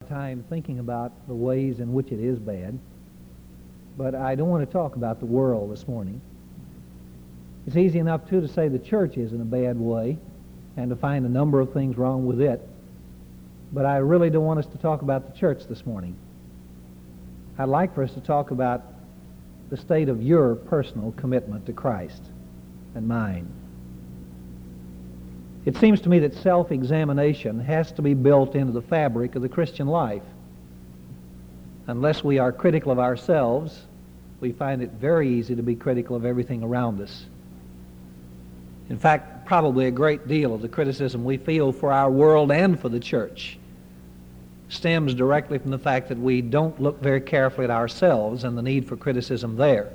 time thinking about the ways in which it is bad, but I don't want to talk about the world this morning. It's easy enough, too, to say the church is in a bad way and to find a number of things wrong with it, but I really don't want us to talk about the church this morning. I'd like for us to talk about the state of your personal commitment to Christ and mine. It seems to me that self-examination has to be built into the fabric of the Christian life. Unless we are critical of ourselves, we find it very easy to be critical of everything around us. In fact, probably a great deal of the criticism we feel for our world and for the church stems directly from the fact that we don't look very carefully at ourselves and the need for criticism there.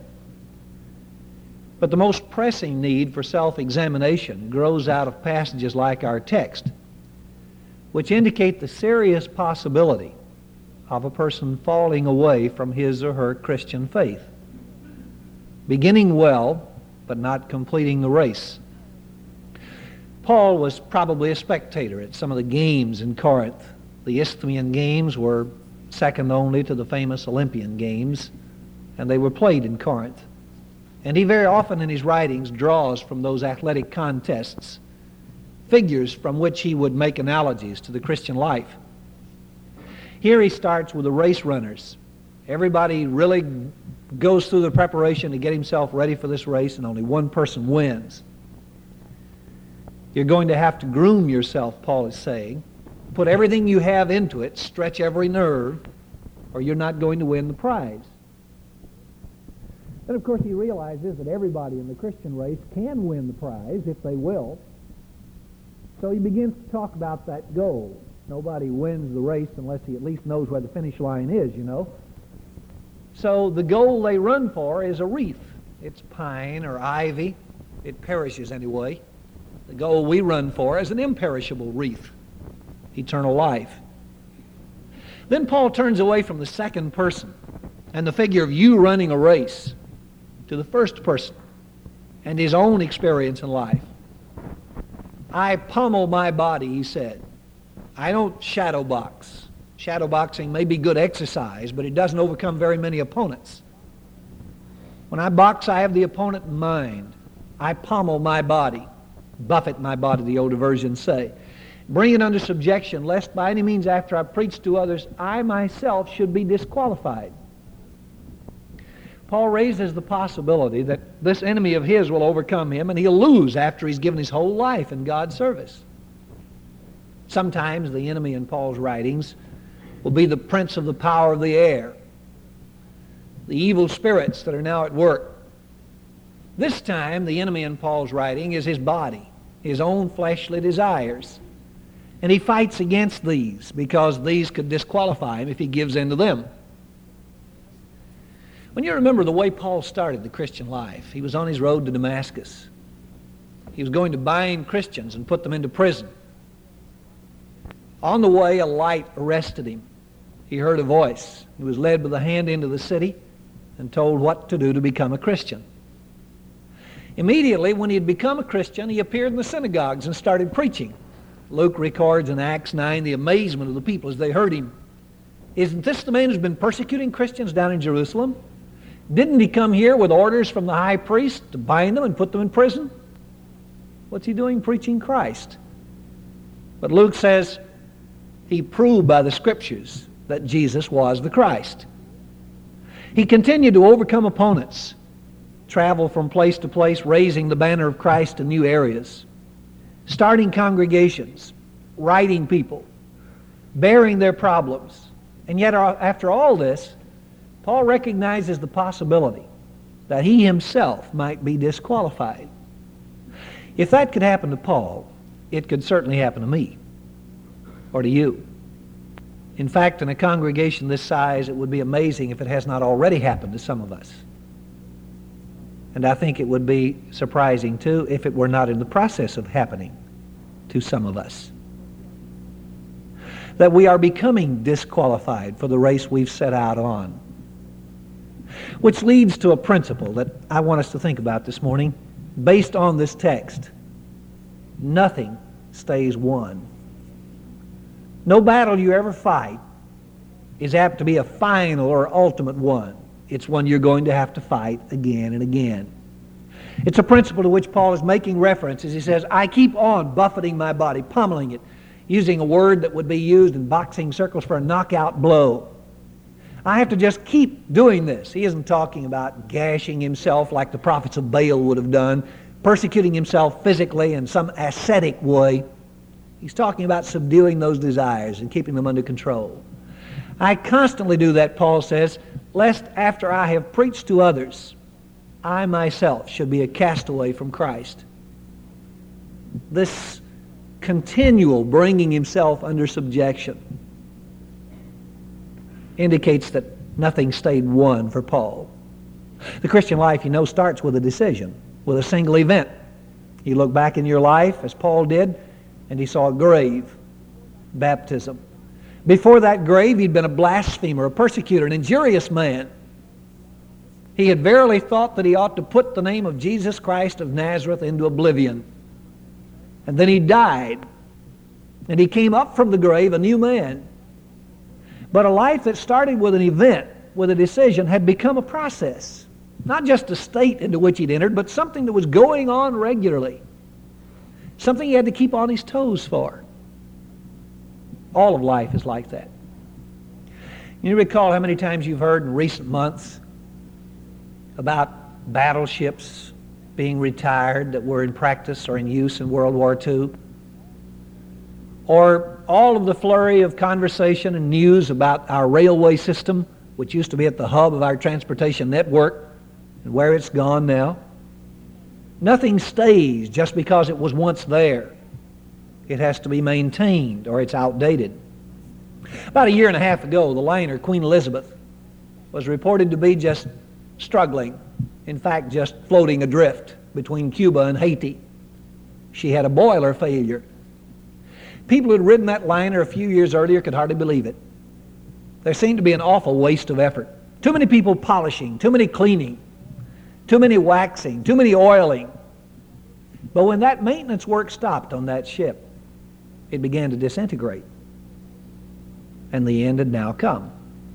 But the most pressing need for self-examination grows out of passages like our text, which indicate the serious possibility of a person falling away from his or her Christian faith, beginning well, but not completing the race. Paul was probably a spectator at some of the games in Corinth. The Isthmian Games were second only to the famous Olympian Games, and they were played in Corinth. And he very often in his writings draws from those athletic contests figures from which he would make analogies to the Christian life. Here he starts with the race runners. Everybody really goes through the preparation to get himself ready for this race, and only one person wins. You're going to have to groom yourself, Paul is saying. Put everything you have into it, stretch every nerve, or you're not going to win the prize. Then, of course, he realizes that everybody in the Christian race can win the prize if they will. So he begins to talk about that goal. Nobody wins the race unless he at least knows where the finish line is, you know. So the goal they run for is a wreath. It's pine or ivy. It perishes anyway. The goal we run for is an imperishable wreath, eternal life. Then Paul turns away from the second person and the figure of you running a race to the first person and his own experience in life. I pummel my body, he said. I don't shadow box. Shadow boxing may be good exercise, but it doesn't overcome very many opponents. When I box, I have the opponent in mind. I pummel my body, buffet my body, the older versions say. Bring it under subjection, lest by any means after I preach to others, I myself should be disqualified. Paul raises the possibility that this enemy of his will overcome him and he'll lose after he's given his whole life in God's service. Sometimes the enemy in Paul's writings will be the prince of the power of the air, the evil spirits that are now at work. This time the enemy in Paul's writing is his body, his own fleshly desires. And he fights against these because these could disqualify him if he gives in to them. When you remember the way Paul started the Christian life, he was on his road to Damascus. He was going to bind Christians and put them into prison. On the way, a light arrested him. He heard a voice. He was led by the hand into the city and told what to do to become a Christian. Immediately, when he had become a Christian, he appeared in the synagogues and started preaching. Luke records in Acts 9 the amazement of the people as they heard him. Isn't this the man who's been persecuting Christians down in Jerusalem? Didn't he come here with orders from the high priest to bind them and put them in prison? What's he doing preaching Christ? But Luke says he proved by the Scriptures that Jesus was the Christ. He continued to overcome opponents, travel from place to place, raising the banner of Christ in new areas, starting congregations, writing people, bearing their problems. And yet after all this, Paul recognizes the possibility that he himself might be disqualified. If that could happen to Paul, it could certainly happen to me or to you. In fact, in a congregation this size, it would be amazing if it has not already happened to some of us. And I think it would be surprising, too, if it were not in the process of happening to some of us. That we are becoming disqualified for the race we've set out on. Which leads to a principle that I want us to think about this morning. Based on this text, nothing stays won. No battle you ever fight is apt to be a final or ultimate one. It's one you're going to have to fight again and again. It's a principle to which Paul is making reference as he says, I keep on buffeting my body, pummeling it, using a word that would be used in boxing circles for a knockout blow. I have to just keep doing this. He isn't talking about gashing himself like the prophets of Baal would have done, persecuting himself physically in some ascetic way. He's talking about subduing those desires and keeping them under control. I constantly do that, Paul says, lest after I have preached to others, I myself should be a castaway from Christ. This continual bringing himself under subjection indicates that nothing stayed won for Paul. The Christian life, starts with a decision, with a single event. You look back in your life, as Paul did, and he saw a grave, baptism. Before that grave, he'd been a blasphemer, a persecutor, an injurious man. He had verily thought that he ought to put the name of Jesus Christ of Nazareth into oblivion. And then he died, and he came up from the grave a new man. But a life that started with an event, with a decision, had become a process. Not just a state into which he'd entered, but something that was going on regularly. Something he had to keep on his toes for. All of life is like that. You recall how many times you've heard in recent months about battleships being retired that were in practice or in use in World War II? Or all of the flurry of conversation and news about our railway system, which used to be at the hub of our transportation network, and where it's gone now. Nothing stays just because it was once there. It has to be maintained or it's outdated. About a year and a half ago, the liner Queen Elizabeth was reported to be just struggling, in fact just floating adrift between Cuba and Haiti. She had a boiler failure. People who had ridden that liner a few years earlier could hardly believe it. There seemed to be an awful waste of effort. Too many people polishing, too many cleaning, too many waxing, too many oiling. But when that maintenance work stopped on that ship, it began to disintegrate. And the end had now come.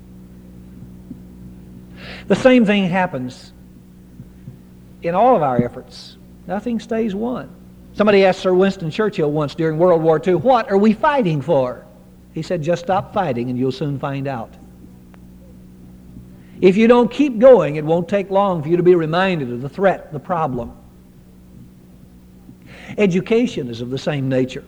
The same thing happens in all of our efforts. Nothing stays won. Somebody asked Sir Winston Churchill once during World War II, "What are we fighting for?" He said, "Just stop fighting and you'll soon find out." If you don't keep going, it won't take long for you to be reminded of the threat, the problem. Education is of the same nature.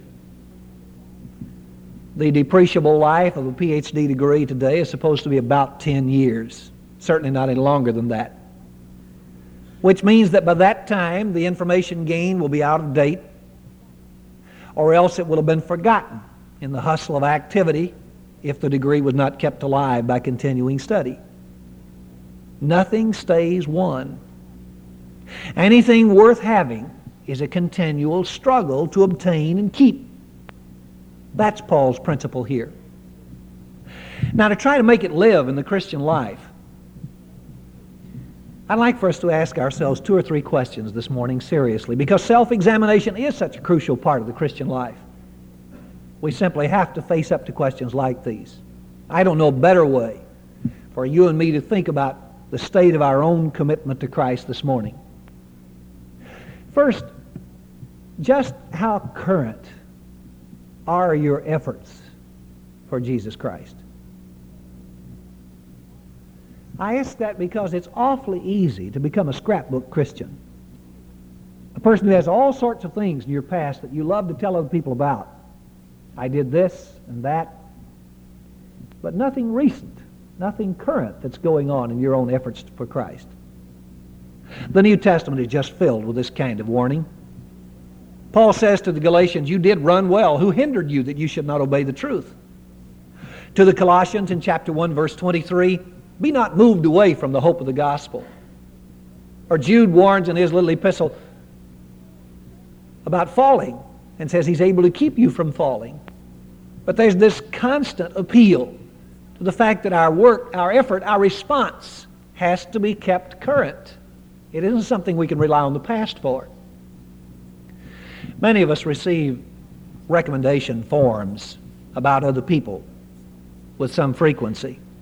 The depreciable life of a PhD degree today is supposed to be about 10 years. Certainly not any longer than that. Which means that by that time, the information gained will be out of date, or else it will have been forgotten in the hustle of activity if the degree was not kept alive by continuing study. Nothing stays won. Anything worth having is a continual struggle to obtain and keep. That's Paul's principle here. Now, to try to make it live in the Christian life, I'd like for us to ask ourselves 2 or 3 questions this morning seriously, because self-examination is such a crucial part of the Christian life. We simply have to face up to questions like these. I don't know a better way for you and me to think about the state of our own commitment to Christ this morning. First, just how current are your efforts for Jesus Christ? I ask that because it's awfully easy to become a scrapbook Christian. A person who has all sorts of things in your past that you love to tell other people about. I did this and that, but nothing recent, nothing current that's going on in your own efforts for Christ. The New Testament is just filled with this kind of warning. Paul says to the Galatians, "You did run well. Who hindered you that you should not obey the truth?" To the Colossians in chapter 1, verse 23, "Be not moved away from the hope of the gospel." Or Jude warns in his little epistle about falling and says he's able to keep you from falling. But there's this constant appeal to the fact that our work, our effort, our response has to be kept current. It isn't something we can rely on the past for. Many of us receive recommendation forms about other people with some frequency.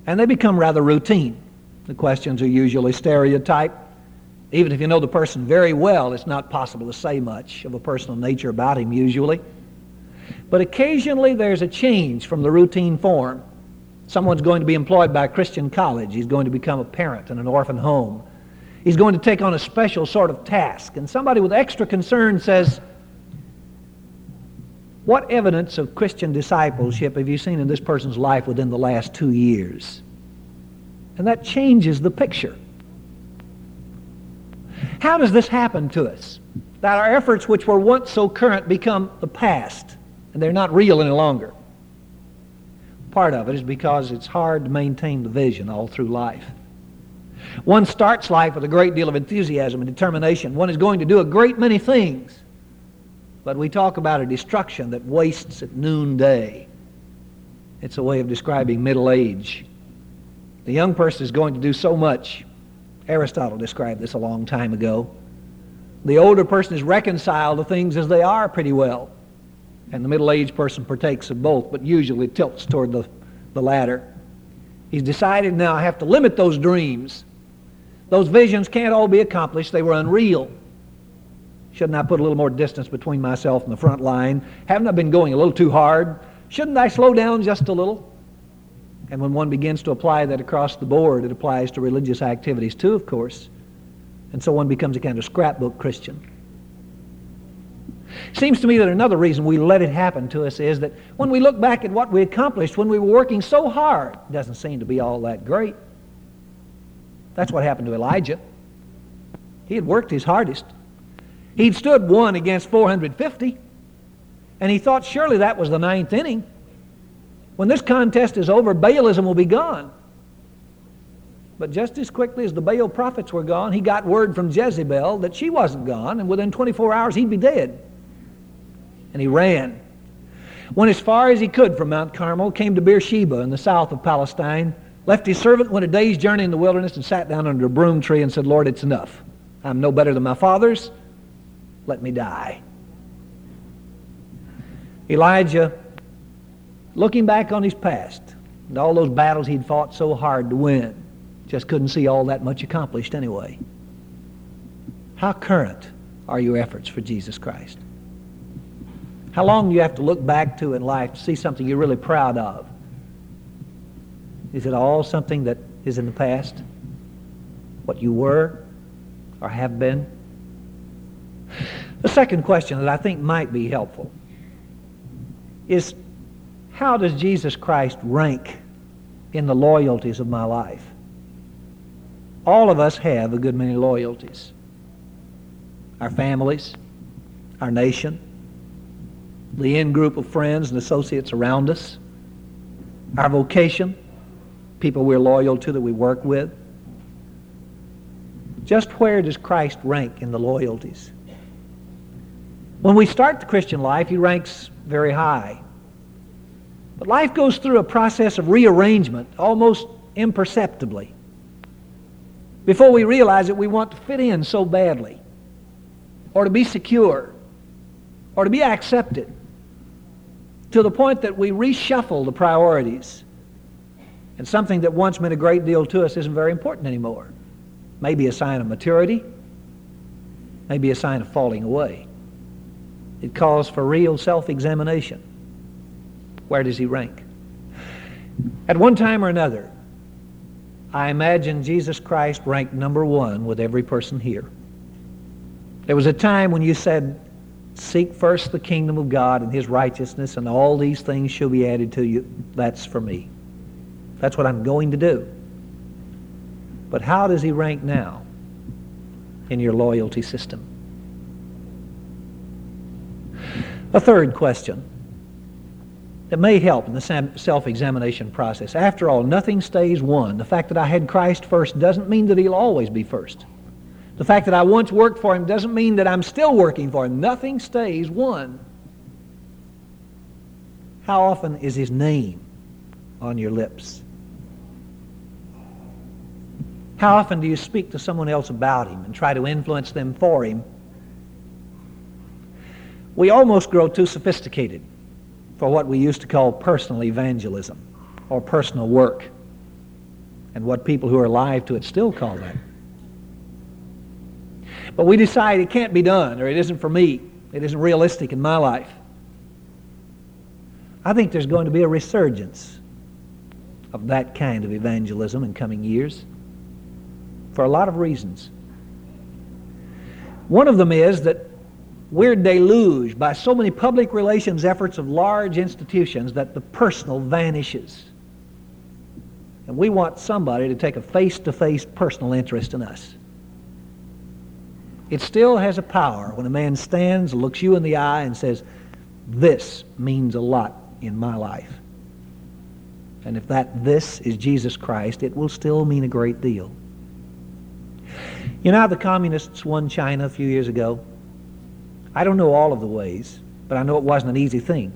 and they become rather routine. The questions are usually stereotyped. Even if you know the person very well, it's not possible to say much of a personal nature about him usually. But occasionally there's a change from the routine form. Someone's going to be employed by a Christian college. He's going to become a parent in an orphan home. He's going to take on a special sort of task. And somebody with extra concern says, what evidence of Christian discipleship have you seen in this person's life within the last 2 years? And that changes the picture. How does this happen to us? That our efforts which were once so current become the past, and they're not real any longer. Part of it is because it's hard to maintain the vision all through life. One starts life with a great deal of enthusiasm and determination. One is going to do a great many things. But we talk about a destruction that wastes at noonday. It's a way of describing middle age. The young person is going to do so much. Aristotle described this a long time ago. The older person is reconciled to things as they are pretty well. And the middle-aged person partakes of both, but usually tilts toward the latter. He's decided now I have to limit those dreams. Those visions can't all be accomplished. They were unreal. Shouldn't I put a little more distance between myself and the front line? Haven't I been going a little too hard? Shouldn't I slow down just a little? And when one begins to apply that across the board, it applies to religious activities too, of course. And so one becomes a kind of scrapbook Christian. Seems to me that another reason we let it happen to us is that when we look back at what we accomplished when we were working so hard, it doesn't seem to be all that great. That's what happened to Elijah. He had worked his hardest. He'd stood 1 against 450, and he thought surely that was the 9th inning. When this contest is over, Baalism will be gone. But just as quickly as the Baal prophets were gone, he got word from Jezebel that she wasn't gone, and within 24 hours he'd be dead. And he ran. Went as far as he could from Mount Carmel, came to Beersheba in the south of Palestine, left his servant, went a day's journey in the wilderness, and sat down under a broom tree and said, Lord, it's enough. I'm no better than my fathers. Let me die. Elijah, looking back on his past and all those battles he'd fought so hard to win, just couldn't see all that much accomplished anyway. How current are your efforts for Jesus Christ? How long do you have to look back to in life to see something you're really proud of? Is it all something that is in the past? What you were or have been? The second question that I think might be helpful is, how does Jesus Christ rank in the loyalties of my life? All of us have a good many loyalties. Our families, our nation, the in-group of friends and associates around us, our vocation, people we're loyal to that we work with. Just where does Christ rank in the loyalties? When we start the Christian life, he ranks very high. But life goes through a process of rearrangement almost imperceptibly. Before we realize it, we want to fit in so badly, or to be secure, or to be accepted, to the point that we reshuffle the priorities. And something that once meant a great deal to us isn't very important anymore. Maybe a sign of maturity, maybe a sign of falling away. It calls for real self-examination. Where does he rank? At one time or another, I imagine Jesus Christ ranked number 1 with every person here. There was a time when you said, seek first the kingdom of God and his righteousness, and all these things shall be added to you. That's for me. That's what I'm going to do. But how does he rank now in your loyalty system? A third question that may help in the self-examination process. After all, nothing stays one. The fact that I had Christ first doesn't mean that he'll always be first. The fact that I once worked for him doesn't mean that I'm still working for him. Nothing stays one. How often is his name on your lips? How often do you speak to someone else about him and try to influence them for him? We almost grow too sophisticated for what we used to call personal evangelism or personal work. and what people who are alive to it still call that. But we decide it can't be done, or it isn't for me. It isn't realistic in my life. I think there's going to be a resurgence of that kind of evangelism in coming years for a lot of reasons. One of them is that we're deluged by so many public relations efforts of large institutions that the personal vanishes. And we want somebody to take a face-to-face personal interest in us. It still has a power when a man stands, looks you in the eye, and says, "This means a lot in my life." And if that "this" is Jesus Christ, it will still mean a great deal. You know how the communists won China a few years ago? I don't know all of the ways, but I know it wasn't an easy thing.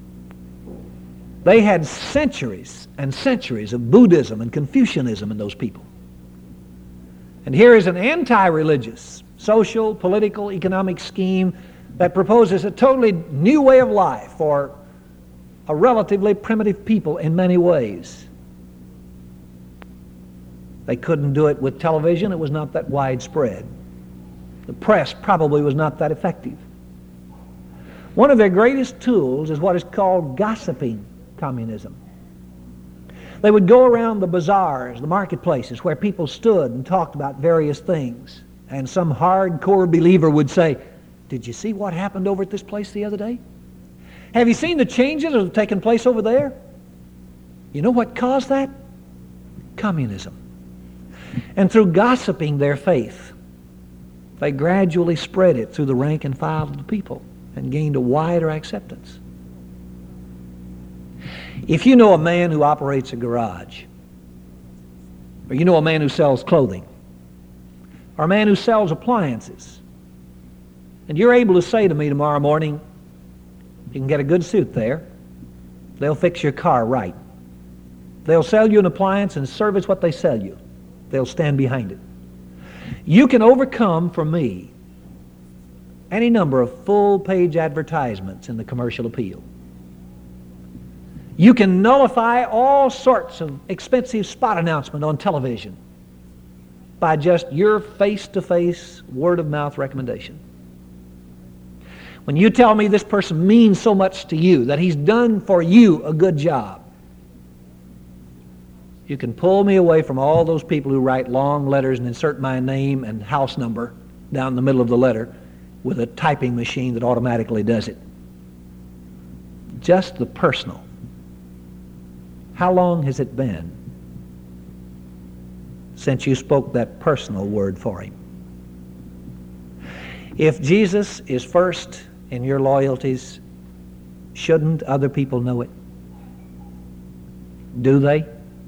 They had centuries and centuries of Buddhism and Confucianism in those people. And here is an anti-religious, social, political, economic scheme that proposes a totally new way of life for a relatively primitive people in many ways. They couldn't do it with television. It was not that widespread. The press probably was not that effective. One of their greatest tools is what is called gossiping communism. They would go around the bazaars, the marketplaces, where people stood and talked about various things. And some hardcore believer would say, "Did you see what happened over at this place the other day? Have you seen the changes that have taken place over there? You know what caused that? Communism." And through gossiping their faith, they gradually spread it through the rank and file of the people and gained a wider acceptance. If you know a man who operates a garage, or you know a man who sells clothing, or a man who sells appliances, and you're able to say to me tomorrow morning, "You can get a good suit there. They'll fix your car right. They'll sell you an appliance and service what they sell you. They'll stand behind it." You can overcome for me any number of full-page advertisements in the commercial appeal. You can nullify all sorts of expensive spot announcement on television by just your face-to-face, word-of-mouth recommendation. When you tell me this person means so much to you, that he's done for you a good job, you can pull me away from all those people who write long letters and insert my name and house number down the middle of the letter with a typing machine that automatically does it. Just the personal. How long has it been since you spoke that personal word for him? If Jesus is first in your loyalties, shouldn't other people know it? Do they?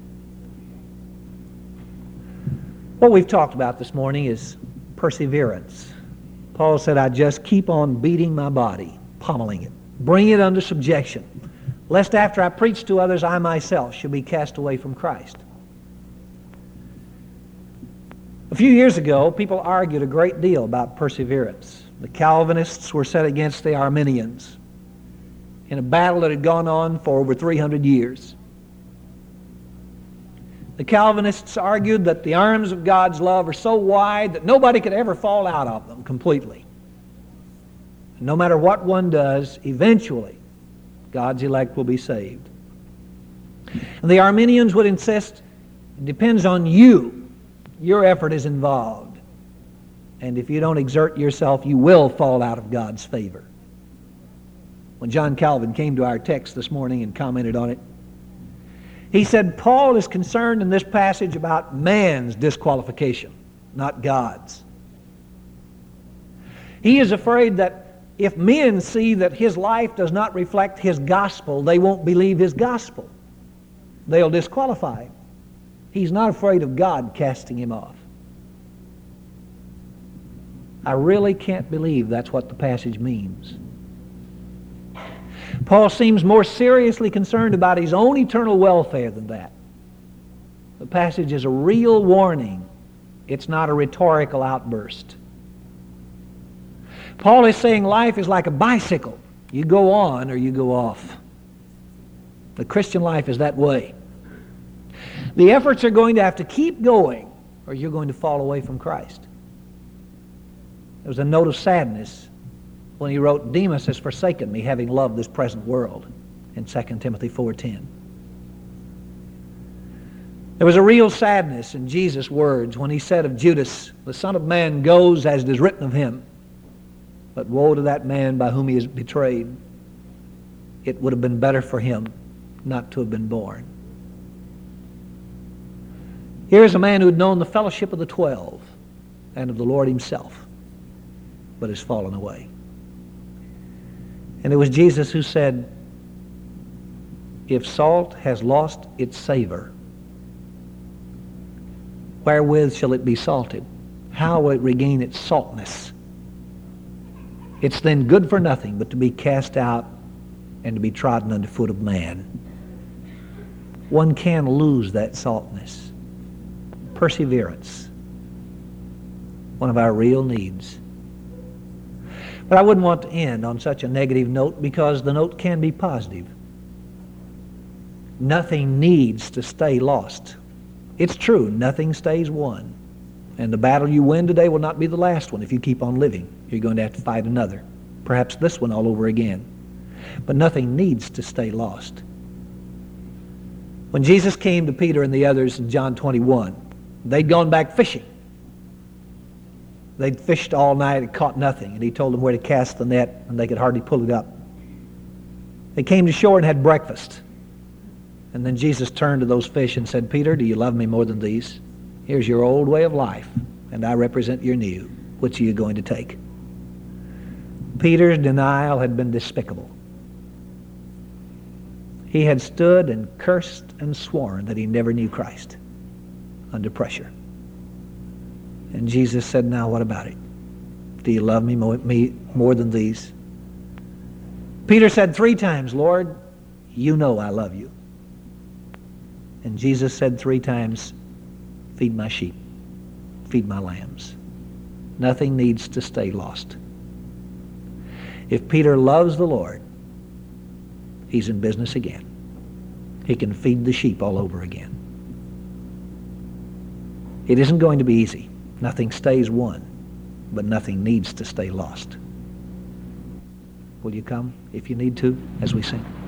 What we've talked about this morning is perseverance. Paul said, "I just keep on beating my body, pommeling it, bring it under subjection, lest after I preach to others, I myself should be cast away from Christ." A few years ago, people argued a great deal about perseverance. The Calvinists were set against the Arminians in a battle that had gone on for over 300 years. The Calvinists argued that the arms of God's love are so wide that nobody could ever fall out of them completely. No matter what one does, eventually God's elect will be saved. And the Arminians would insist it depends on you. Your effort is involved. And if you don't exert yourself, you will fall out of God's favor. When John Calvin came to our text this morning and commented on it, he said, Paul is concerned in this passage about man's disqualification, not God's. He is afraid that if men see that his life does not reflect his gospel, they won't believe his gospel. They'll disqualify him. He's not afraid of God casting him off. I really can't believe that's what the passage means. Paul seems more seriously concerned about his own eternal welfare than that. The passage is a real warning. It's not a rhetorical outburst. Paul is saying life is like a bicycle. You go on or you go off. The Christian life is that way. The efforts are going to have to keep going, or you're going to fall away from Christ. There was a note of sadness when he wrote, Demas has forsaken me, having loved this present world, in 2 Timothy 4:10. There was a real sadness in Jesus' words when he said of Judas, the Son of Man goes as it is written of him, but woe to that man by whom he is betrayed. It would have been better for him not to have been born. Here's a man who had known the fellowship of the 12 and of the Lord himself, but has fallen away. And it was Jesus who said, if salt has lost its savor, wherewith shall it be salted? How will it regain its saltness? It's then good for nothing but to be cast out and to be trodden under foot of man. One can lose that saltness. Perseverance, one of our real needs. But I wouldn't want to end on such a negative note, because the note can be positive. Nothing needs to stay lost. It's true, nothing stays won. And the battle you win today will not be the last one if you keep on living. You're going to have to fight another. Perhaps this one all over again. But nothing needs to stay lost. When Jesus came to Peter and the others in John 21, they'd gone back fishing. They'd fished all night and caught nothing, and he told them where to cast the net, and they could hardly pull it up. They came to shore and had breakfast. And then Jesus turned to those fish and said, Peter, do you love me more than these? Here's your old way of life, and I represent your new. Which are you going to take? Peter's denial had been despicable. He had stood and cursed and sworn that he never knew Christ under pressure. And Jesus said, now what about it? Do you love me more than these? Peter said 3 times, Lord, you know I love you. And Jesus said 3 times, feed my sheep, feed my lambs. Nothing needs to stay lost. If Peter loves the Lord, he's in business again. He can feed the sheep all over again. It isn't going to be easy. Nothing stays won, but nothing needs to stay lost. Will you come if you need to as we sing?